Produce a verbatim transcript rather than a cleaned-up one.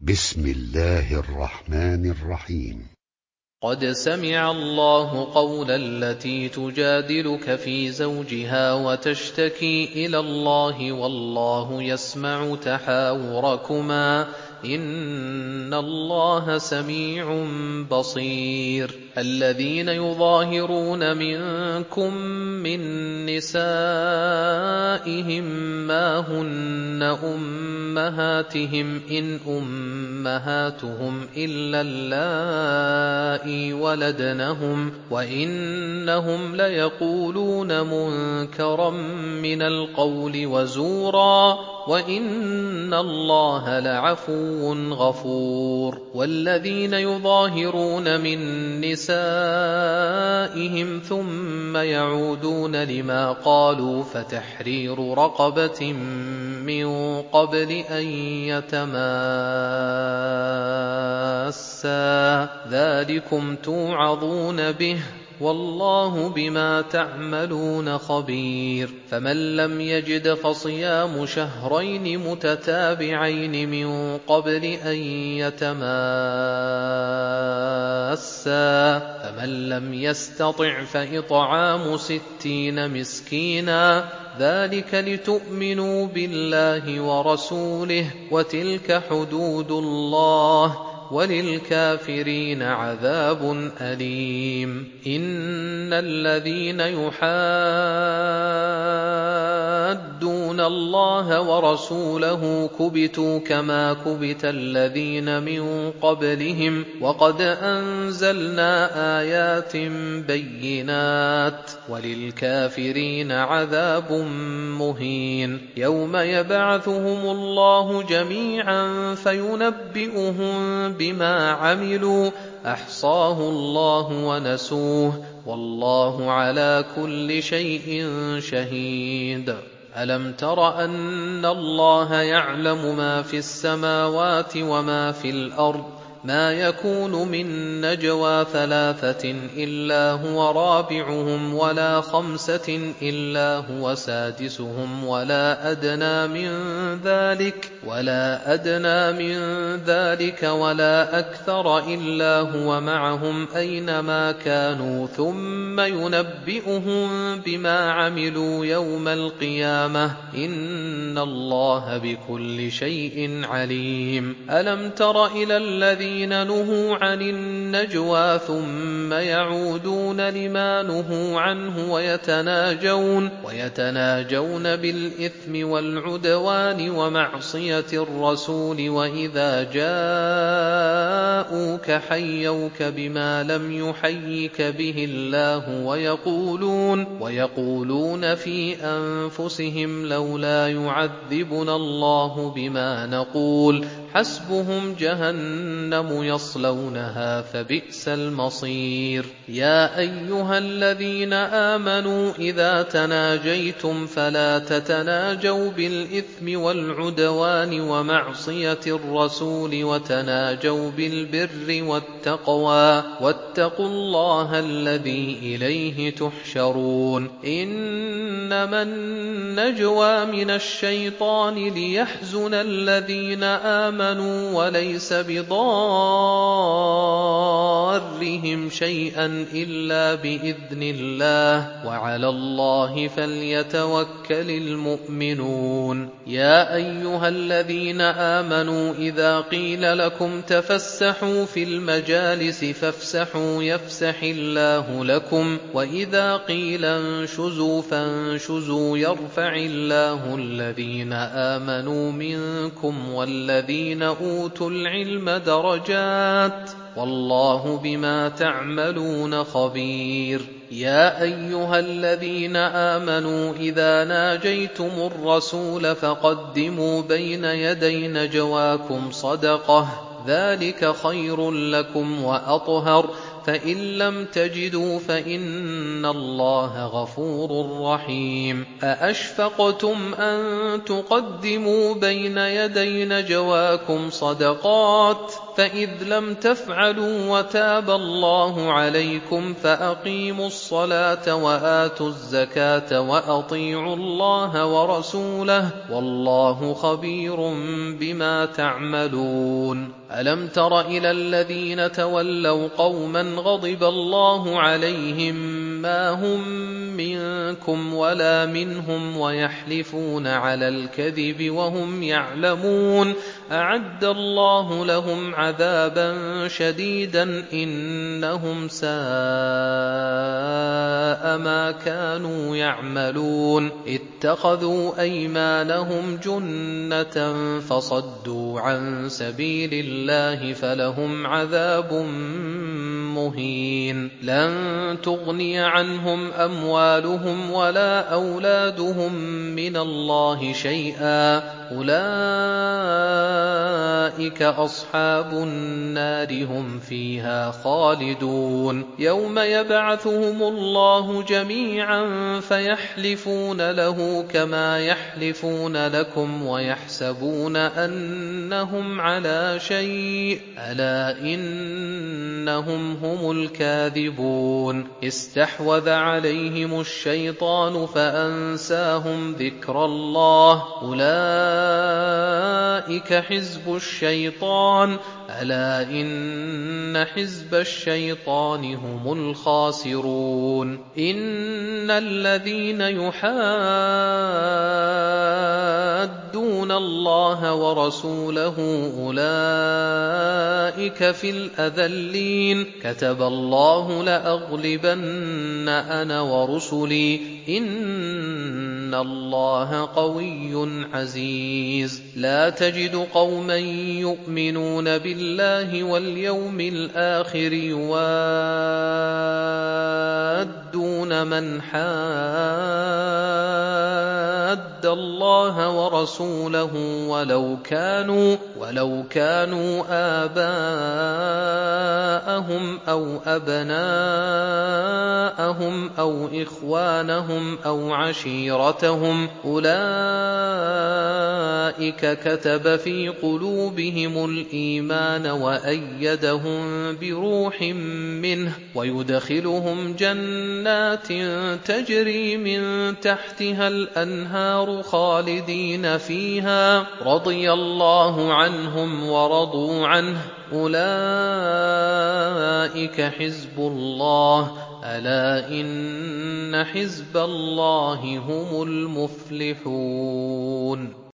بسم الله الرحمن الرحيم. قد سمع الله قول التي تجادلك في زوجها وتشتكي إلى الله والله يسمع تحاوركما إن الله سميع بصير. الذين يظاهرون منكم من نسائهم ما هن أمهاتهم إن أمهاتهم إلا اللائي ولدنهم وإنهم ليقولون منكرا من القول وزورا وإن الله لعفو غفور. والذين يظاهرون من نسائهم ثم يعودون لما قالوا فتحرير رقبة من قبل أن يتماسا ذلكم توعظون به والله بما تعملون خبير. فمن لم يجد فصيام شهرين متتابعين من قبل أن يتماسا فمن لم يستطع فإطعام ستين مسكينا ذلك لتؤمنوا بالله ورسوله وتلك حدود الله وللكافرين عذاب أليم. إن الذين يحادون الله ورسوله كبتوا كما كبت الذين من قبلهم وقد أنزلنا آيات بينات وللكافرين عذاب مهين. يوم يبعثهم الله جميعا فينبئهم بما عملوا أحصاه الله ونسوه والله على كل شيء شهيد. ألم تر أن الله يعلم ما في السماوات وما في الأرض ما يكون من نجوى ثلاثة إلا هو رابعهم ولا خمسة إلا هو سادسهم ولا أدنى من ذلك ولا أدنى من ذلك ولا أكثر إلا هو معهم أينما كانوا ثم ينبئهم بما عملوا يوم القيامة إن الله بكل شيء عليم. ألم تر إلى الذين الذين نهوا عن النجوى ثم يعودون لما نهوا عنه ويتناجون, ويتناجون بالإثم والعدوان ومعصية الرسول وإذا جاءوك حيوك بما لم يحيك به الله ويقولون, ويقولون في أنفسهم لولا يعذبنا الله بما نقول حسبهم جهنم يصلونها فبئس المصير. يا أيها الذين آمنوا إذا تناجيتم فلا تتناجوا بالإثم والعدوان ومعصية الرسول وتناجوا بالبر والتقوى واتقوا الله الذي إليه تحشرون. إنما النجوى من الشيطان ليحزن الذين آمنوا وليس بضارهم شيئا إلا بإذن الله وعلى الله فليتوكل المؤمنون. يا أيها الذين آمنوا إذا قيل لكم تفسحوا في المجالس فافسحوا يفسح الله لكم وإذا قيل انشزوا فانشزوا يرفع الله الذين آمنوا منكم والذين أوتوا العلم درجات والله بما تعملون خبير. يا أيها الذين آمنوا إذا ناجيتم الرسول فقدموا بين يدي نجواكم صدقة ذلك خير لكم وأطهر فإن لم تجدوا فإن الله غفور رحيم. أأشفقتم أن تقدموا بين يدي نجواكم صدقات فإذ لم تفعلوا وتاب الله عليكم فأقيموا الصلاة وآتوا الزكاة وأطيعوا الله ورسوله والله خبير بما تعملون. ألم تر إلى الذين تولوا قوما غضب الله عليهم ما هم منكم ولا منهم ويحلفون على الكذب وهم يعلمون أعد الله لهم عذابا شديدا إنهم ساء ما كانوا يعملون. اتخذوا أيمانهم جنة فصدوا عن سبيل الله فلهم عذاب مهين. لن تغني عنهم أموالهم ولا أولادهم من الله شيئا أولئك أصحاب النار هم فيها خالدون. يوم يبعثهم الله جميعا فيحلفون له كما يحلفون لكم ويحسبون أنهم على شيء ألا إنهم هم الكاذبون. استحوذ عليهم الشيطان فأنساهم ذكر الله أولئك حزب الشيطان ألا إن حزب الشيطان هم الخاسرون. إن الذين يحادون الله ورسوله أولئك في الأذلين. كتب الله لأغلبن أنا ورسلي إن الله قوي عزيز. لا تجد قوما يؤمنون بالله واليوم الآخر يوادون من حاد الله ورسوله ولو كانوا ولو كانوا آباءهم أو أبناءهم أو إخوانهم أو عشيرتهم أولئك كتب في قلوبهم الإيمان وأيدهم بروح منه ويدخلهم جنات تجري من تحتها الأنهار خالدين فيها رضي الله عنهم ورضوا عنه أولئك حزب الله ألا إن حزب الله هم المفلحون.